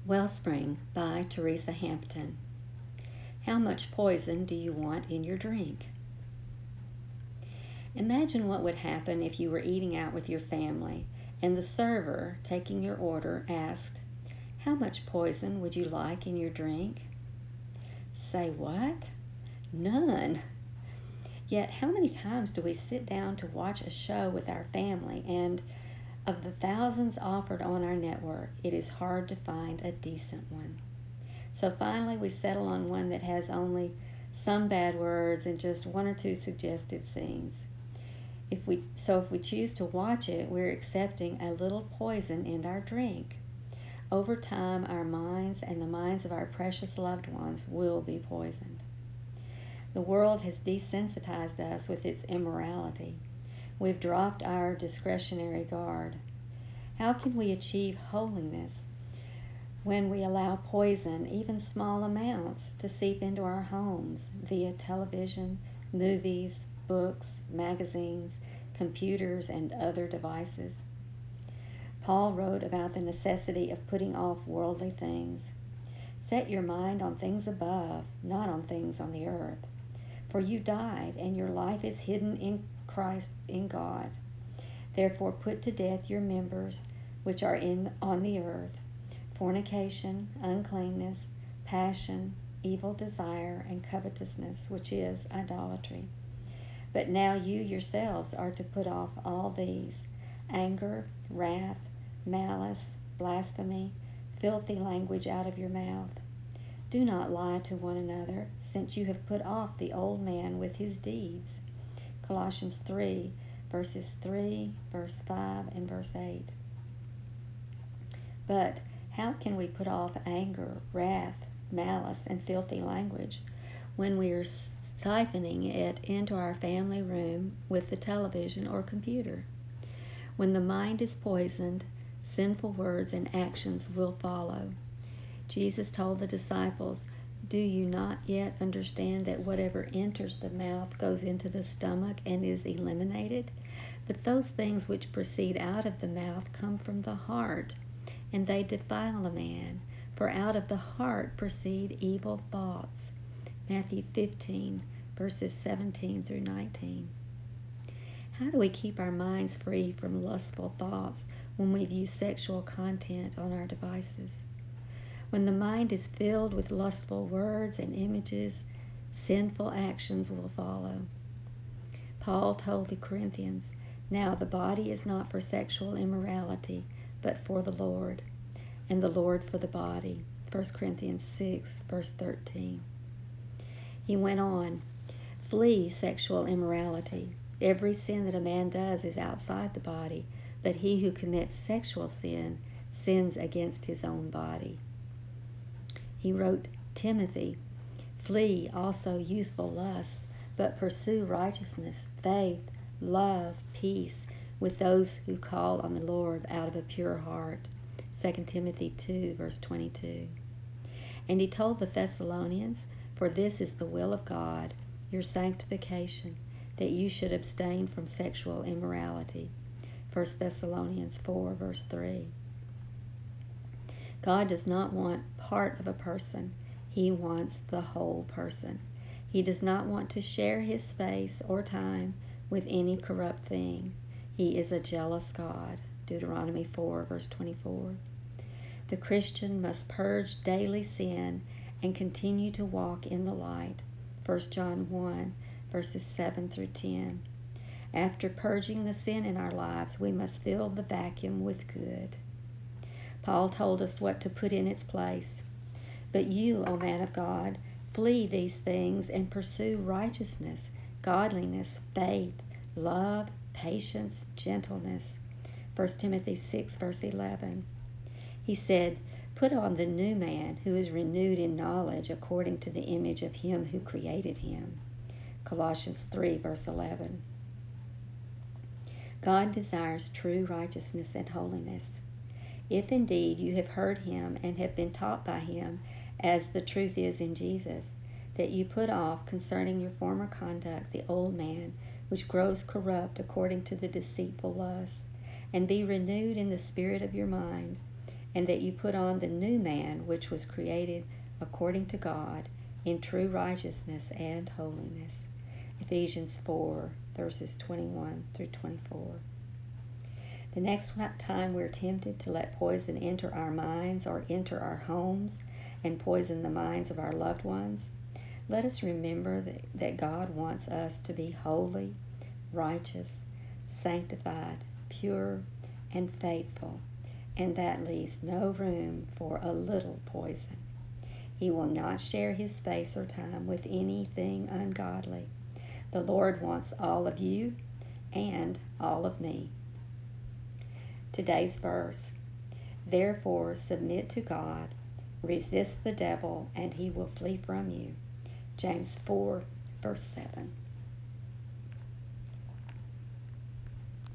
Wellspring by Teresa Hampton. How much poison do you want in your drink? Imagine what would happen if you were eating out with your family and the server, taking your order, asked, "How much poison would you like in your drink?" Say what? None. Yet how many times do we sit down to watch a show with our family, and of the thousands offered on our network, it is hard to find a decent one. So finally we settle on one that has only some bad words and just one or two suggested scenes. If we choose to watch it, we're accepting a little poison in our drink. Over time, our minds and the minds of our precious loved ones will be poisoned. The world has desensitized us with its immorality. We've dropped our discretionary guard. How can we achieve holiness when we allow poison, even small amounts, to seep into our homes via television, movies, books, magazines, computers, and other devices? Paul wrote about the necessity of putting off worldly things. Set your mind on things above, not on things on the earth. For you died, and your life is hidden in Christ in God. Therefore put to death your members which are on the earth: fornication, uncleanness, passion, evil desire, and covetousness, which is idolatry. But now you yourselves are to put off all these: anger, wrath, malice, blasphemy, filthy language out of your mouth. Do not lie to one another, since you have put off the old man with his deeds. Colossians 3, verses 3, verse 5, and verse 8. But how can we put off anger, wrath, malice, and filthy language when we are siphoning it into our family room with the television or computer? When the mind is poisoned, sinful words and actions will follow. Jesus told the disciples, "Do you not yet understand that whatever enters the mouth goes into the stomach and is eliminated? But those things which proceed out of the mouth come from the heart, and they defile a man. For out of the heart proceed evil thoughts." Matthew 15, verses 17 through 19. How do we keep our minds free from lustful thoughts when we view sexual content on our devices? When the mind is filled with lustful words and images, sinful actions will follow. Paul told the Corinthians, "Now the body is not for sexual immorality, but for the Lord, and the Lord for the body." 1 Corinthians 6, verse 13. He went on, "Flee sexual immorality. Every sin that a man does is outside the body, but he who commits sexual sin sins against his own body." He wrote Timothy, "Flee also youthful lusts, but pursue righteousness, faith, love, peace with those who call on the Lord out of a pure heart." 2 Timothy 2, verse 22. And he told the Thessalonians, "For this is the will of God, your sanctification, that you should abstain from sexual immorality." 1 Thessalonians 4, verse 3. God does not want part of a person. He wants the whole person. He does not want to share his space or time with any corrupt thing. He is a jealous God. Deuteronomy 4, verse 24. The Christian must purge daily sin and continue to walk in the light. 1 John 1, verses 7 through 10. After purging the sin in our lives, we must fill the vacuum with good. Paul told us what to put in its place. "But you, O man of God, flee these things and pursue righteousness, godliness, faith, love, patience, gentleness." 1 Timothy 6, verse 11. He said, "Put on the new man, who is renewed in knowledge according to the image of him who created him." Colossians 3, verse 11. God desires true righteousness and holiness. If indeed you have heard him and have been taught by him, as the truth is in Jesus, that you put off concerning your former conduct the old man, which grows corrupt according to the deceitful lusts, and be renewed in the spirit of your mind, and that you put on the new man, which was created according to God in true righteousness and holiness. Ephesians 4, verses 21 through 24. The next time we're tempted to let poison enter our minds or enter our homes and poison the minds of our loved ones, let us remember that God wants us to be holy, righteous, sanctified, pure, and faithful, and that leaves no room for a little poison. He will not share his space or time with anything ungodly. The Lord wants all of you and all of me. Today's verse: therefore submit to God, resist the devil, and he will flee from you. James 4, verse 7.